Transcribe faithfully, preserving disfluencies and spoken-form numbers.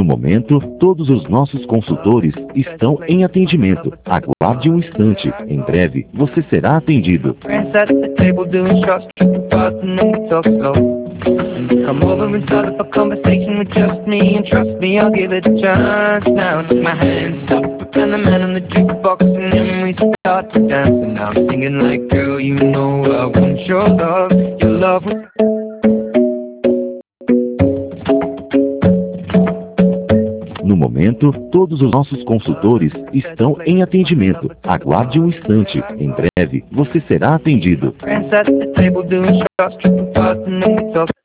No momento, todos os nossos consultores estão em atendimento. Aguarde um instante. Em breve, você será atendido. Friends at the table doing shots, tripping fast, and then we talk slow. And you come over and start up a conversation with just me, and trust me, I'll give it a chance. Now take my hands up, and the man on the jukebox, and then we start to dance. And now I'm singing like, girl, you know I want your love, your love. No momento, todos os nossos consultores estão em atendimento. Aguarde um instante. Em breve, você será atendido. Friends at the table doing shots, tripping fast, and then we talk